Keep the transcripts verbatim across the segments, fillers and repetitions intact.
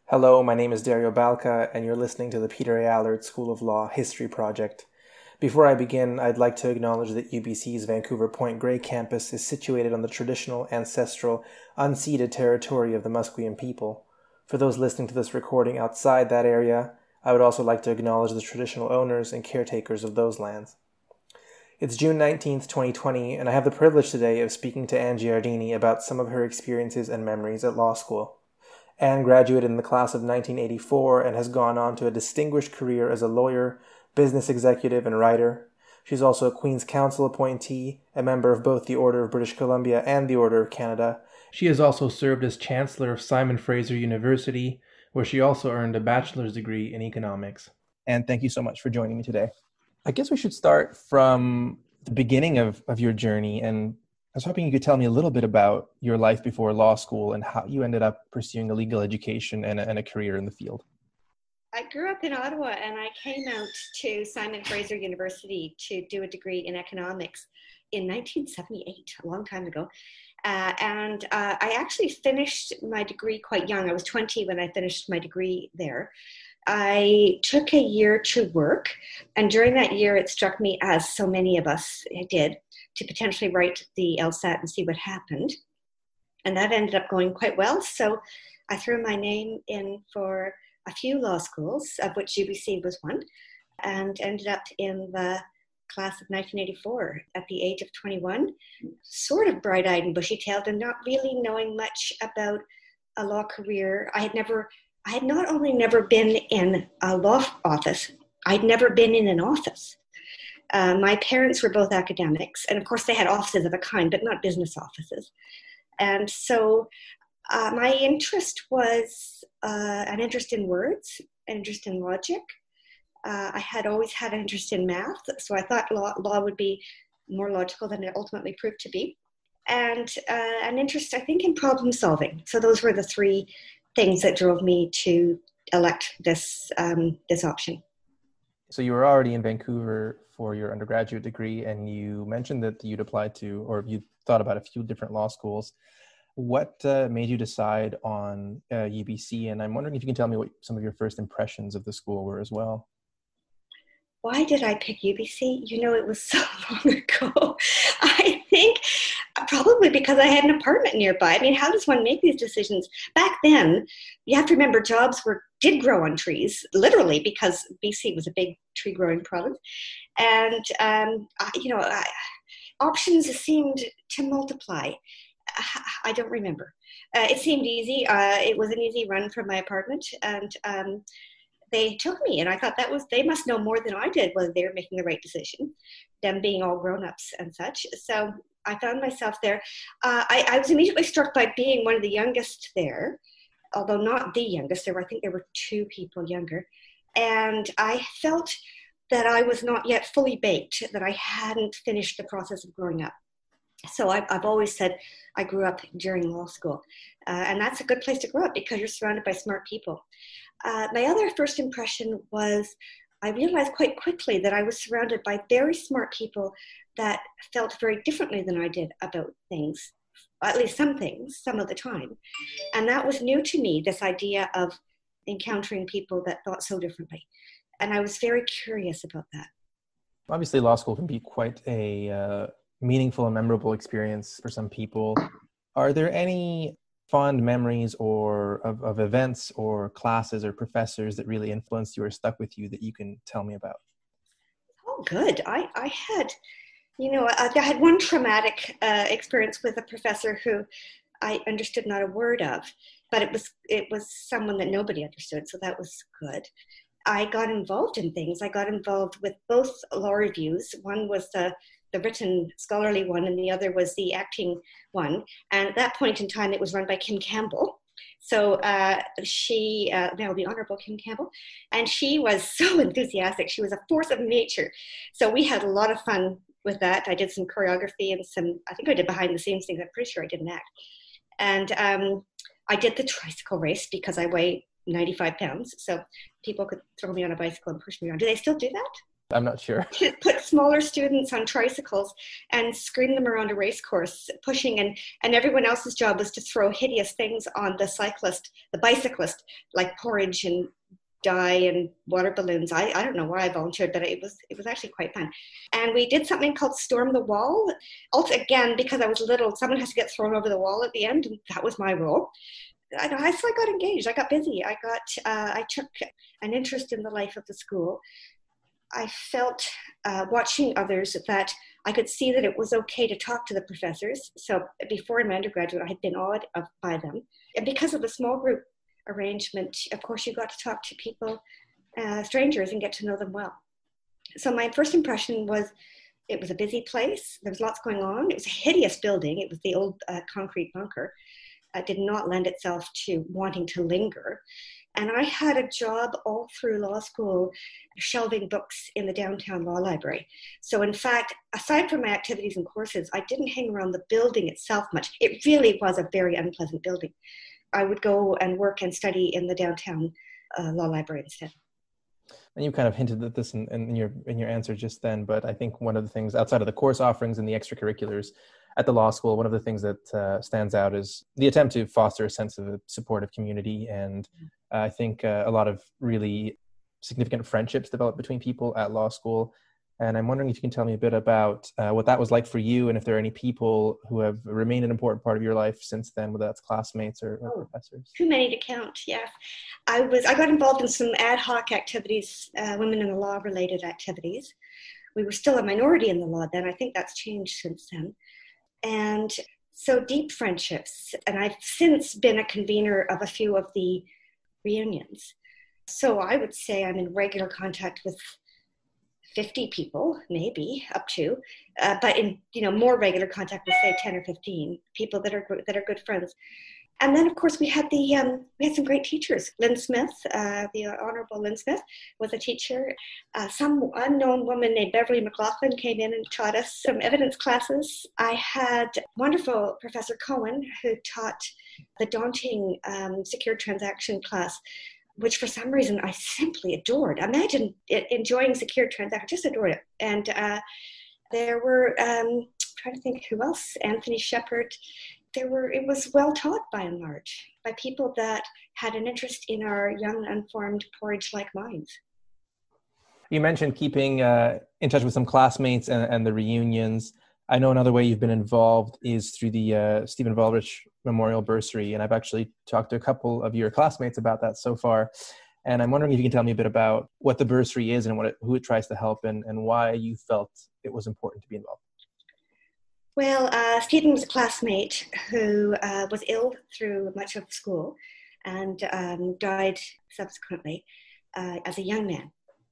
Hello, my name is Dario Balca, and you're listening to the Peter A. Allard School of Law History Project. Before I begin, I'd like to acknowledge that U B C's Vancouver Point Grey campus is situated on the traditional, ancestral, unceded territory of the Musqueam people. For those listening to this recording outside that area, I would also like to acknowledge the traditional owners and caretakers of those lands. It's June nineteenth, twenty twenty, and I have the privilege today of speaking to Anne Giardini about some of her experiences and memories at law school. Anne graduated in the class of nineteen eighty-four and has gone on to a distinguished career as a lawyer, business executive, and writer. She's also a Queen's Counsel appointee, a member of both the Order of British Columbia and the Order of Canada. She has also served as Chancellor of Simon Fraser University, where she also earned a bachelor's degree in economics. Anne, thank you so much for joining me today. I guess we should start from the beginning of, of your journey, and I was hoping you could tell me a little bit about your life before law school and how you ended up pursuing a legal education and a, and a career in the field. I grew up in Ottawa and I came out to Simon Fraser University to do a degree in economics in nineteen seventy-eight, a long time ago. Uh, and uh, I actually finished my degree quite young. I was twenty when I finished my degree there. I took a year to work, and during that year it struck me, as so many of us did, to potentially write the LSAT and see what happened. And that ended up going quite well. So I threw my name in for a few law schools, of which U B C was one, and ended up in the class of nineteen eighty-four at the age of twenty-one, sort of bright-eyed and bushy-tailed and not really knowing much about a law career. I had never, I had not only never been in a law office, I'd never been in an office. Uh, my parents were both academics, and of course they had offices of a kind, but not business offices. And so uh, my interest was uh, an interest in words, an interest in logic. Uh, I had always had an interest in math, so I thought law, law would be more logical than it ultimately proved to be. And uh, an interest, I think, in problem solving. So those were the three things that drove me to elect this um, this option. So you were already in Vancouver for your undergraduate degree, and you mentioned that you'd applied to, or you thought about a few different law schools. What uh, made you decide on uh, U B C? And I'm wondering if you can tell me what some of your first impressions of the school were as well. Why did I pick U B C? You know, it was so long ago. I think probably because I had an apartment nearby. I mean, how does one make these decisions? Back then, you have to remember jobs were did grow on trees, literally, because B C was a big tree growing province. And, um, I, you know, I, options seemed to multiply. I don't remember. Uh, it seemed easy. Uh, it was an easy run from my apartment. And um, they took me, and I thought that was, they must know more than I did whether they were making the right decision, them being all grown-ups and such. So I found myself there. Uh, I, I was immediately struck by being one of the youngest there, although not the youngest. There were, I think there were two people younger. And I felt that I was not yet fully baked, that I hadn't finished the process of growing up. So I've, I've always said I grew up during law school. Uh, and that's a good place to grow up because you're surrounded by smart people. Uh, my other first impression was I realized quite quickly that I was surrounded by very smart people that felt very differently than I did about things, at least some things, some of the time. And that was new to me, this idea of encountering people that thought so differently. And I was very curious about that. Obviously, law school can be quite a uh, meaningful and memorable experience for some people. Are there any fond memories or of, of events or classes or professors that really influenced you or stuck with you that you can tell me about? Oh, good. I, I had, you know, I, I had one traumatic uh, experience with a professor who I understood not a word of, but it was it was someone that nobody understood, so that was good. I got involved in things. I got involved with both law reviews. One was the the written scholarly one, and the other was the acting one. And at that point in time, it was run by Kim Campbell. So uh, she, uh, now the Honorable Kim Campbell, and she was so enthusiastic. She was a force of nature. So we had a lot of fun with that. I did some choreography and some, I think I did behind the scenes things. I'm pretty sure I did an act. And um, I did the tricycle race because I weigh ninety-five pounds. So people could throw me on a bicycle and push me around. Do they still do that? I'm not sure. To put smaller students on tricycles and scream them around a race course, pushing, and, and everyone else's job was to throw hideous things on the cyclist, the bicyclist, like porridge and dye and water balloons. I, I don't know why I volunteered, but it was it was actually quite fun. And we did something called Storm the Wall. Also, again, because I was little, someone has to get thrown over the wall at the end, and that was my role. I, I, so I got engaged. I got busy. I got. Uh, I took an interest in the life of the school. I felt, uh, watching others, that I could see that it was okay to talk to the professors. So before in my undergraduate, I had been awed of, by them. And because of the small group arrangement, of course, you got to talk to people, uh, strangers, and get to know them well. So my first impression was it was a busy place. There was lots going on. It was a hideous building. It was the old uh, concrete bunker. It did not lend itself to wanting to linger. And I had a job all through law school shelving books in the downtown law library. So in fact, aside from my activities and courses, I didn't hang around the building itself much. It really was a very unpleasant building. I would go and work and study in the downtown uh, law library instead. And you kind of hinted at this in, in your in your answer just then, but I think one of the things outside of the course offerings and the extracurriculars at the law school, one of the things that uh, stands out is the attempt to foster a sense of a supportive community. And uh, I think uh, a lot of really significant friendships develop between people at law school. And I'm wondering if you can tell me a bit about uh, what that was like for you, and if there are any people who have remained an important part of your life since then, whether that's classmates or, or oh, professors. Too many to count, yes. I was I got involved in some ad hoc activities, uh, women in the law related activities. We were still a minority in the law then. I think that's changed since then. And so deep friendships. And I've since been a convener of a few of the reunions. So I would say I'm in regular contact with fifty people, maybe up to, uh, but in you know more regular contact with say ten or fifteen people that are that are good friends. And then of course we had the um, we had some great teachers. Lynn Smith, uh, the Honorable Lynn Smith, was a teacher. Uh, some unknown woman named Beverly McLaughlin came in and taught us some evidence classes. I had wonderful Professor Cohen who taught the daunting um, secured transaction class, which for some reason I simply adored. Imagine it, enjoying secure transactions, just adored it. And uh, there were, um, trying to think who else, Anthony Shepard. There were, it was well taught by and large by people that had an interest in our young, unformed, porridge-like minds. You mentioned keeping uh, in touch with some classmates and, and the reunions. I know another way you've been involved is through the uh, Stephen Vollrich Memorial Bursary, and I've actually talked to a couple of your classmates about that so far. And I'm wondering if you can tell me a bit about what the bursary is and what it, who it tries to help, and, and why you felt it was important to be involved. Well, uh, Stephen was a classmate who uh, was ill through much of school and um, died subsequently uh, as a young man.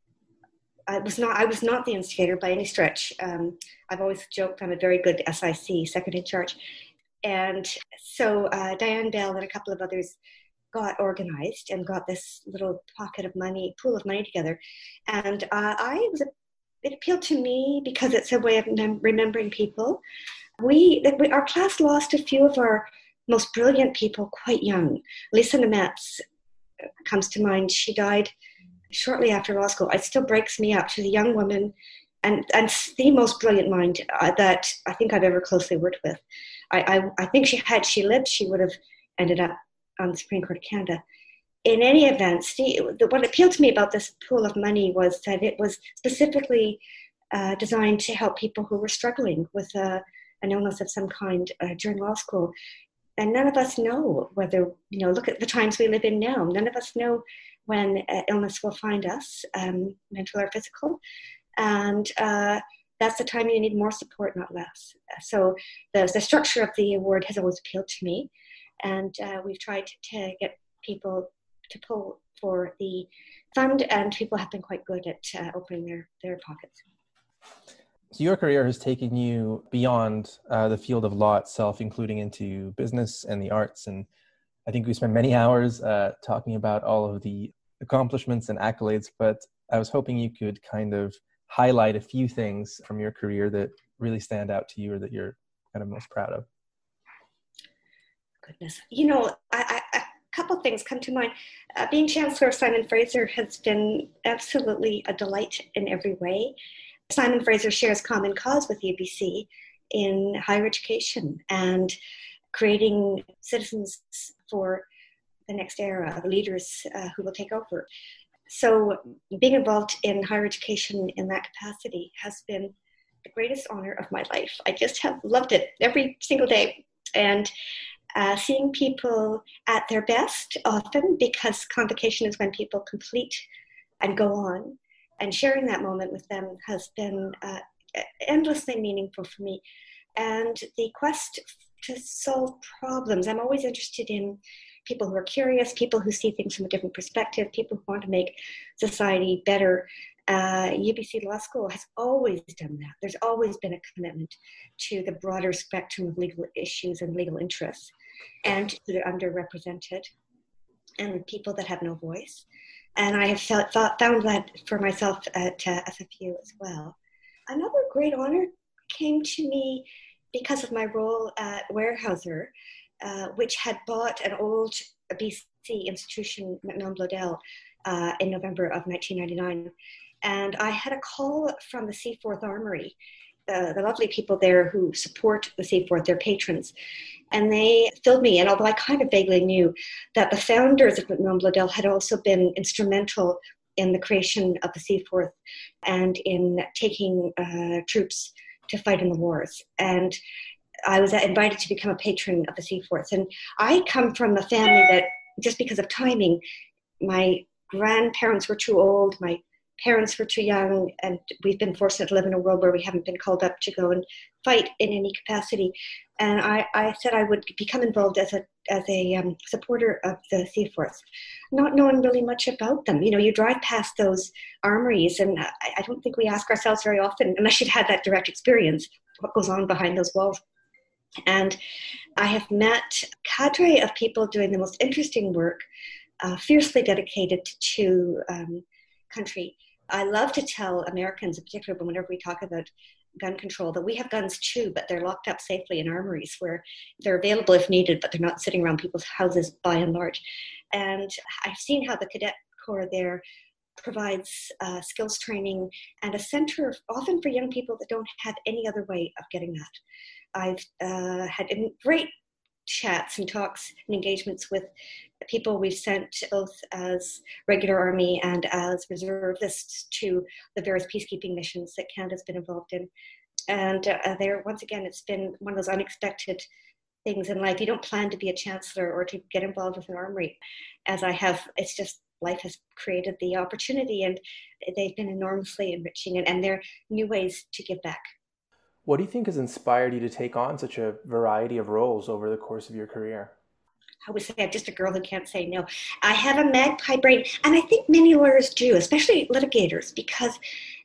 I was not. I was not the instigator by any stretch. Um, I've always joked I'm a very good S I C, second in charge, and so uh, Diane Bell and a couple of others got organized and got this little pocket of money, pool of money together, and uh, I was. A, it appealed to me because it's a way of mem- remembering people. We, we, our class lost a few of our most brilliant people quite young. Lisa Nemetz comes to mind. She died shortly after law school. It still breaks me up. She's a young woman and, and the most brilliant mind uh, that I think I've ever closely worked with. I, I, I think she had she lived, she would have ended up on the Supreme Court of Canada. In any event, Steve, what appealed to me about this pool of money was that it was specifically uh, designed to help people who were struggling with uh, an illness of some kind uh, during law school. And none of us know whether, you know, look at the times we live in now. None of us know when uh, illness will find us, um, mental or physical. And uh, that's the time you need more support, not less. So the, the structure of the award has always appealed to me. And uh, we've tried to get people to pull for the fund, and people have been quite good at uh, opening their, their pockets. So your career has taken you beyond uh, the field of law itself, including into business and the arts. And I think we spent many hours uh, talking about all of the accomplishments and accolades, but I was hoping you could kind of highlight a few things from your career that really stand out to you or that you're kind of most proud of. Goodness. You know, I, I, a couple couple of things come to mind. Uh, being Chancellor of Simon Fraser has been absolutely a delight in every way. Simon Fraser shares common cause with U B C in higher education and creating citizens for the next era, the leaders uh, who will take over. So being involved in higher education in that capacity has been the greatest honor of my life. I just have loved it every single day. And uh, seeing people at their best often, because convocation is when people complete and go on, and sharing that moment with them has been uh, endlessly meaningful for me. And the quest to solve problems, I'm always interested in people who are curious, people who see things from a different perspective, people who want to make society better. Uh, U B C Law School has always done that. There's always been a commitment to the broader spectrum of legal issues and legal interests, and to the underrepresented and the people that have no voice. And I have felt, found that for myself at uh, S F U as well. Another great honor came to me because of my role at Weyerhaeuser, uh, which had bought an old B C institution, Macmillan Bloedel, uh, in November of nineteen ninety-nine. And I had a call from the Seaforth Armory, the, the lovely people there who support the Seaforth, their patrons. And they filled me in, although I kind of vaguely knew that the founders of Macmillan Bloedel had also been instrumental in the creation of the Seaforth and in taking uh, troops to fight in the wars. And I was invited to become a patron of the Seaforth. And I come from a family that, just because of timing, my grandparents were too old, my parents were too young, and we've been fortunate to live in a world where we haven't been called up to go and fight in any capacity. And I, I said I would become involved as a as a um, supporter of the Seaforth, not knowing really much about them. You know, you drive past those armories, and I, I don't think we ask ourselves very often, unless you'd had that direct experience, what goes on behind those walls. And I have met a cadre of people doing the most interesting work, uh, fiercely dedicated to um, country. I love to tell Americans in particular, but whenever we talk about gun control, that we have guns too, but they're locked up safely in armories where they're available if needed, but they're not sitting around people's houses by and large. And I've seen how the Cadet Corps there provides uh, skills training and a center often for young people that don't have any other way of getting that. I've uh, had great chats and talks and engagements with people we've sent both as regular army and as reservists to the various peacekeeping missions that Canada's been involved in. And uh, there, once again, it's been one of those unexpected things in life. You don't plan to be a chancellor or to get involved with an armory, as I have. It's just life has created the opportunity, and they've been enormously enriching, and, and they're new ways to give back. What do you think has inspired you to take on such a variety of roles over the course of your career? I would say I'm just a girl who can't say no. I have a magpie brain, and I think many lawyers do, especially litigators, because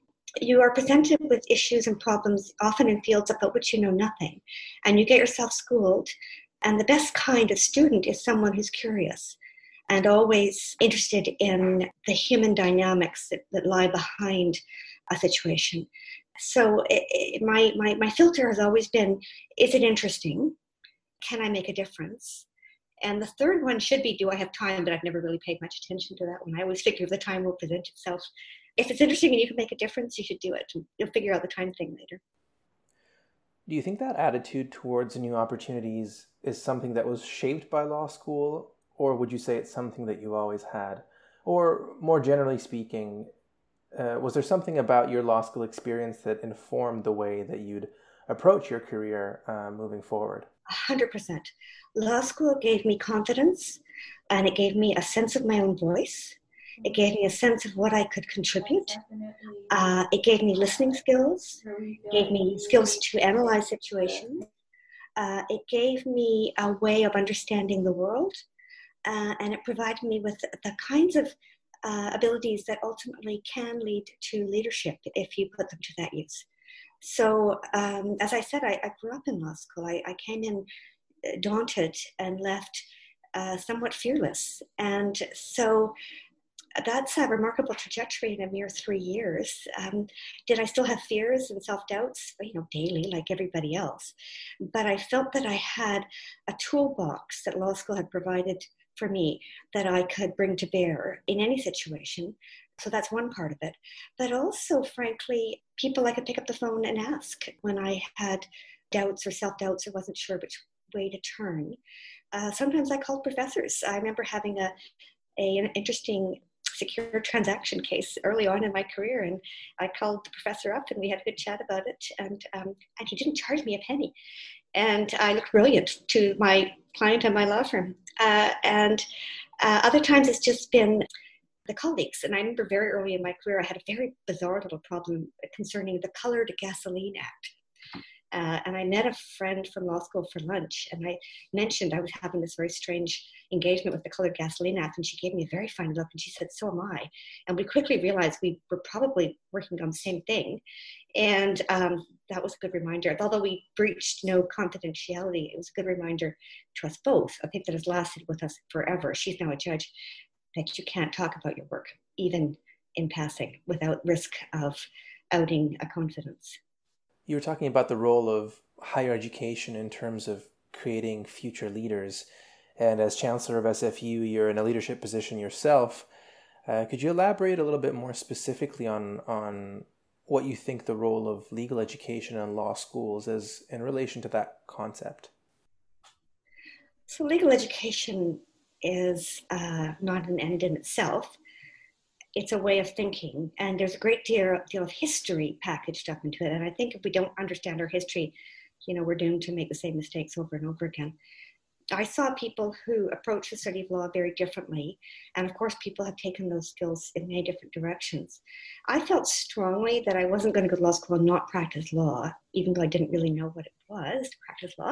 you are presented with issues and problems often in fields about which you know nothing, and you get yourself schooled. And the best kind of student is someone who's curious and always interested in the human dynamics that, that lie behind a situation. So it, it, my, my, my filter has always been, is it interesting? Can I make a difference? And the third one should be, do I have time? But I've never really paid much attention to that one. I always figure the time will present itself. If it's interesting and you can make a difference, you should do it. You'll figure out the time thing later. Do you think that attitude towards new opportunities is something that was shaped by law school, or would you say it's something that you always had? Or more generally speaking, uh, was there something about your law school experience that informed the way that you'd approach your career uh, moving forward? one hundred percent. Law school gave me confidence, and it gave me a sense of my own voice. It gave me a sense of what I could contribute. Uh, it gave me listening skills. It gave me skills to analyze situations. Uh, it gave me a way of understanding the world. Uh, and it provided me with the kinds of uh, abilities that ultimately can lead to leadership if you put them to that use. So, um, as I said, I, I grew up in law school. I, I came in daunted and left uh, somewhat fearless. And so that's a remarkable trajectory in a mere three years. Um, did I still have fears and self-doubts? You know, daily, like everybody else. But I felt that I had a toolbox that law school had provided for me that I could bring to bear in any situation. So that's one part of it. But also, frankly, people I could pick up the phone and ask when I had doubts or self-doubts or wasn't sure which way to turn. Uh, sometimes I called professors. I remember having a, a an interesting secure transaction case early on in my career, and I called the professor up and we had a good chat about it, and um, and he didn't charge me a penny, and I looked brilliant to my client and my law firm. Uh, and uh, other times it's just been the colleagues, and I remember very early in my career I had a very bizarre little problem concerning the Colored Gasoline Act. Uh, and I met a friend from law school for lunch, and I mentioned I was having this very strange engagement with the Colored Gasoline Act, and she gave me a very fine look, and she said, so am I. And we quickly realized we were probably working on the same thing. And um, that was a good reminder. Although we breached no confidentiality, it was a good reminder to us both. I think that has lasted with us forever. She's now a judge, that you can't talk about your work, even in passing, without risk of outing a confidence. You were talking about the role of higher education in terms of creating future leaders. And as Chancellor of S F U, you're in a leadership position yourself. Uh, could you elaborate a little bit more specifically on, on what you think the role of legal education and law schools is in relation to that concept? So legal education is uh, not an end in itself. It's a way of thinking, and there's a great deal, deal of history packaged up into it. And I think if we don't understand our history, you know, we're doomed to make the same mistakes over and over again. I saw people who approach the study of law very differently. And of course, people have taken those skills in many different directions. I felt strongly that I wasn't going to go to law school and not practice law, even though I didn't really know what it was to practice law.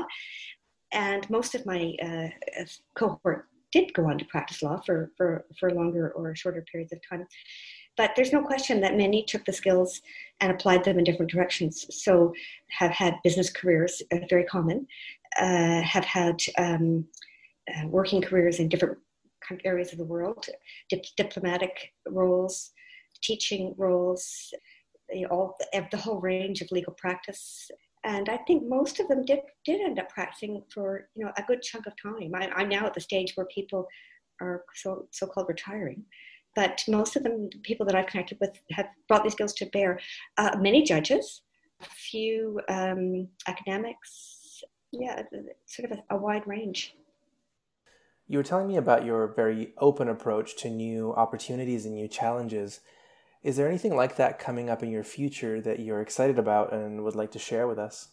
And most of my uh, cohort did go on to practice law for, for, for longer or shorter periods of time. But there's no question that many took the skills and applied them in different directions. So have had business careers, uh, very common, uh, have had um, uh, working careers in different areas of the world, dip- diplomatic roles, teaching roles, you know, all the, the whole range of legal practice. And I think most of them did, did end up practicing for, you know, a good chunk of time. I, I'm now at the stage where people are so, so-called retiring. But most of them, people that I've connected with, have brought these skills to bear. Uh, many judges, a few um, academics, yeah, sort of a, a wide range. You were telling me about your very open approach to new opportunities and new challenges. Is there anything like that coming up in your future that you're excited about and would like to share with us?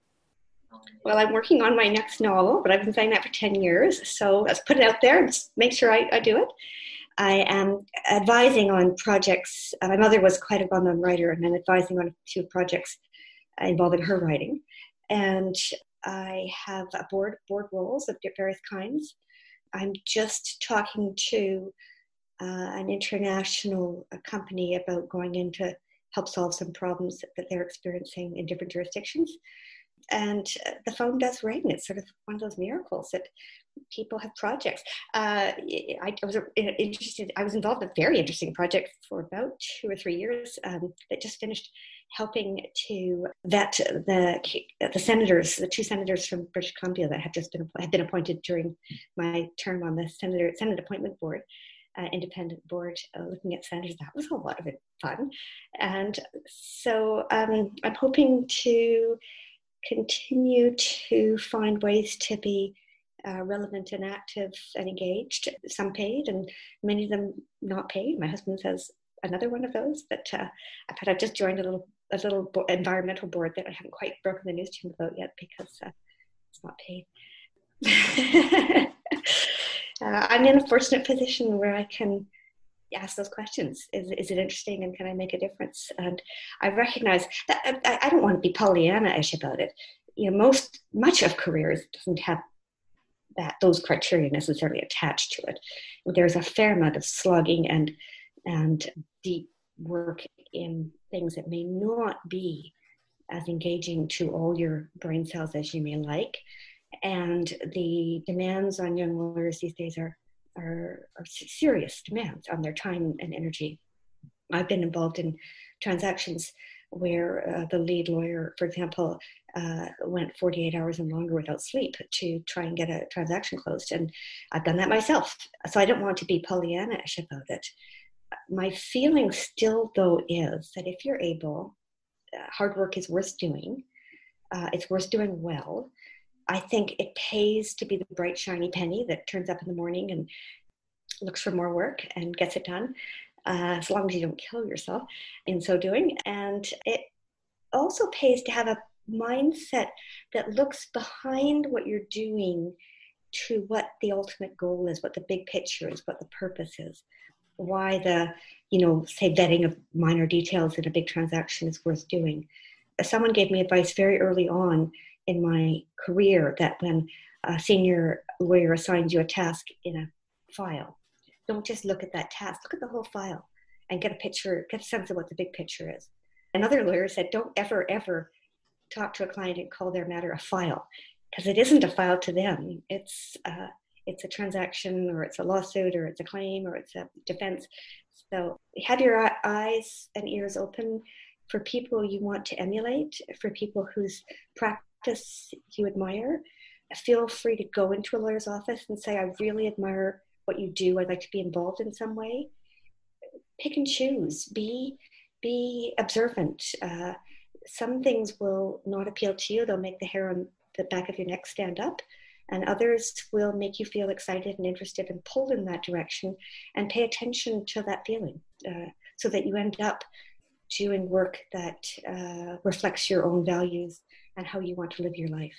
Well, I'm working on my next novel, but I've been saying that for ten years. So let's put it out there and just make sure I, I do it. I am advising on projects. Uh, my mother was quite a well-known writer, and I'm advising on a few projects involving her writing. And I have a board, board roles of various kinds. I'm just talking to Uh, an international uh, company about going in to help solve some problems that they're experiencing in different jurisdictions. And uh, the phone does ring. It's sort of one of those miracles that people have projects. Uh, I, I was interested, I was involved in a very interesting project for about two or three years um, that just finished helping to vet the the senators, the two senators from British Columbia that have just been, have been appointed during my term on the Senator, Senate Appointment Board. Uh, independent board uh, looking at senators. That was a lot of it fun. And so um, I'm hoping to continue to find ways to be uh, relevant and active and engaged, some paid and many of them not paid. My husband says another one of those, but uh, I've, had, I've just joined a little a little bo- environmental board that I haven't quite broken the news to him about yet because uh, it's not paid. Uh, I'm in a fortunate position where I can ask those questions. Is, is it interesting and can I make a difference? And I recognize that I, I don't want to be Pollyanna-ish about it. You know, most, much of careers doesn't have that, those criteria necessarily attached to it. There's a fair amount of slugging and, and deep work in things that may not be as engaging to all your brain cells as you may like. And the demands on young lawyers these days are, are, are serious demands on their time and energy. I've been involved in transactions where uh, the lead lawyer, for example, uh, went forty-eight hours and longer without sleep to try and get a transaction closed. And I've done that myself. So I don't want to be Pollyanna-ish about it. My feeling still, though, is that if you're able, uh, hard work is worth doing. Uh, it's worth doing well. I think it pays to be the bright, shiny penny that turns up in the morning and looks for more work and gets it done, uh, as long as you don't kill yourself in so doing. And it also pays to have a mindset that looks behind what you're doing to what the ultimate goal is, what the big picture is, what the purpose is, why the, you know, say vetting of minor details in a big transaction is worth doing. Someone gave me advice very early on in my career that when a senior lawyer assigns you a task in a file, don't just look at that task, look at the whole file and get a picture, get a sense of what the big picture is. Another lawyer said, don't ever, ever talk to a client and call their matter a file, because it isn't a file to them. It's uh, it's a transaction, or it's a lawsuit, or it's a claim, or it's a defense. So have your eyes and ears open for people you want to emulate, for people whose practice you admire. Feel free to go into a lawyer's office and say, I really admire what you do. I'd like to be involved in some way. Pick and choose. Be, be observant. Uh, some things will not appeal to you. They'll make the hair on the back of your neck stand up. And others will make you feel excited and interested and pulled in that direction. And pay attention to that feeling uh, so that you end up doing work that uh, reflects your own values and how you want to live your life.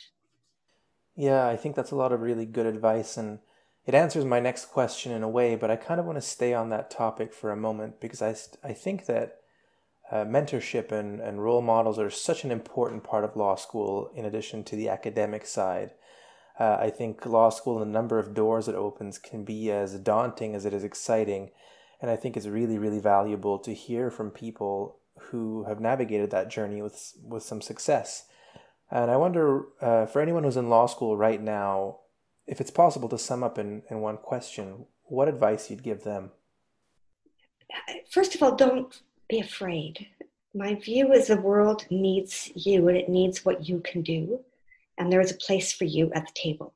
Yeah, I think that's a lot of really good advice, and it answers my next question in a way, but I kind of want to stay on that topic for a moment because I, I think that uh, mentorship and, and role models are such an important part of law school in addition to the academic side. Uh, I think law school and the number of doors it opens can be as daunting as it is exciting, and I think it's really, really valuable to hear from people who have navigated that journey with with some success. And I wonder, uh, for anyone who's in law school right now, if it's possible to sum up in, in one question, what advice you'd give them? First of all, don't be afraid. My view is the world needs you, and it needs what you can do. And there is a place for you at the table.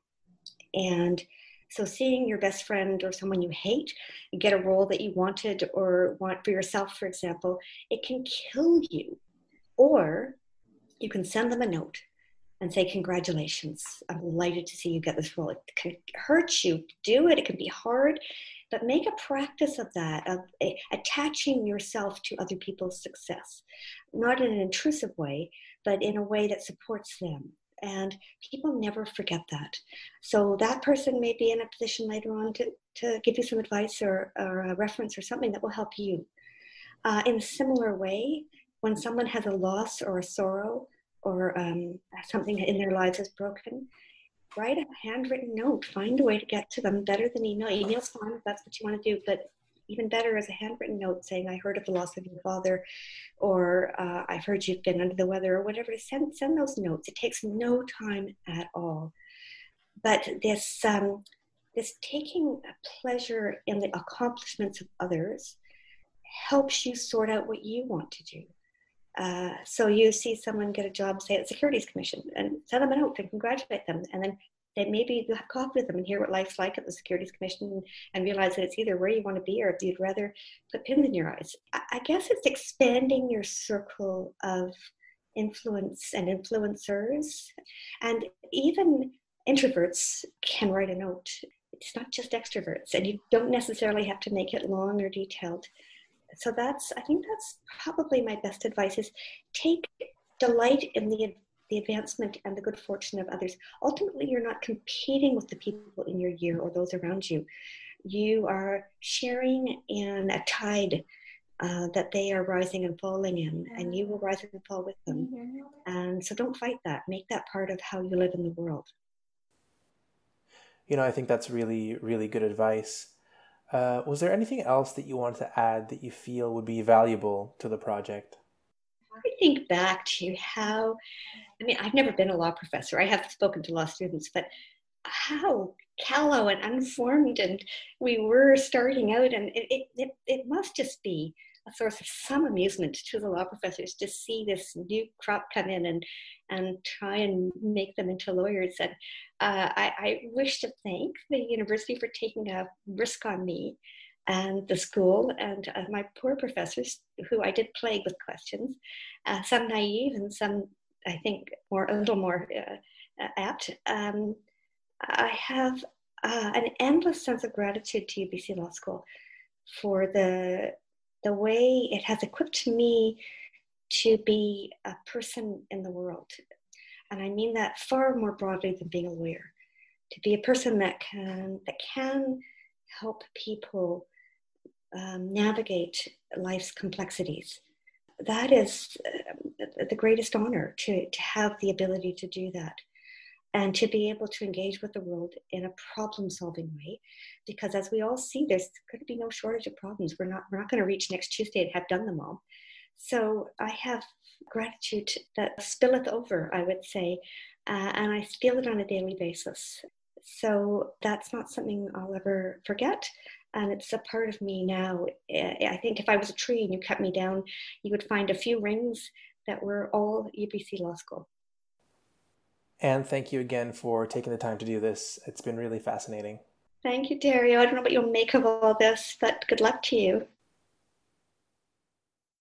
And so seeing your best friend or someone you hate get a role that you wanted or want for yourself, for example, it can kill you. Or you can send them a note and say, congratulations, I'm delighted to see you get this role. It can hurt you to do it. It can be hard, but make a practice of that, of attaching yourself to other people's success, not in an intrusive way, but in a way that supports them. And people never forget that. So that person may be in a position later on to, to give you some advice or, or a reference or something that will help you. Uh, in a similar way, when someone has a loss or a sorrow or um, something in their lives is broken, write a handwritten note. Find a way to get to them. Better than email. Email's fine if that's what you want to do, but even better is a handwritten note saying, I heard of the loss of your father, or uh, I've heard you've been under the weather, or whatever. Send, send those notes. It takes no time at all. But this, um, this taking pleasure in the accomplishments of others helps you sort out what you want to do. Uh, so you see someone get a job, say at the Securities Commission, and send them a note and congratulate them. And then they maybe you have coffee with them and hear what life's like at the Securities Commission and realize that it's either where you want to be or if you'd rather put pins in your eyes. I, I guess it's expanding your circle of influence and influencers. And even introverts can write a note. It's not just extroverts, and you don't necessarily have to make it long or detailed. So that's, I think that's probably my best advice is take delight in the the advancement and the good fortune of others. Ultimately, you're not competing with the people in your year or those around you. You are sharing in a tide uh, that they are rising and falling in, and you will rise and fall with them. And so don't fight that. Make that part of how you live in the world. You know, I think that's really, really good advice. Uh, was there anything else that you wanted to add that you feel would be valuable to the project? I think back to how, I mean, I've never been a law professor. I have spoken to law students, but how callow and unformed and we were starting out, and it, it, it, it must just be a source of some amusement to the law professors to see this new crop come in and and try and make them into lawyers. And uh, I, I wish to thank the university for taking a risk on me and the school and uh, my poor professors, who I did plague with questions, uh, some naive and some, I think, more a little more uh, apt. Um, I have uh, an endless sense of gratitude to U B C Law School for the the way it has equipped me to be a person in the world. And I mean that far more broadly than being a lawyer. To be a person that can that can help people um, navigate life's complexities. That is uh, the greatest honor, to, to have the ability to do that and to be able to engage with the world in a problem-solving way. Because as we all see, there's going to be no shortage of problems. We're not, we're not going to reach next Tuesday and have done them all. So I have gratitude that spilleth over, I would say, uh, and I feel it on a daily basis. So that's not something I'll ever forget. And it's a part of me now. I think if I was a tree and you cut me down, you would find a few rings that were all U B C Law School. And thank you again for taking the time to do this. It's been really fascinating. Thank you, Dario. I don't know what you'll make of all this, but good luck to you.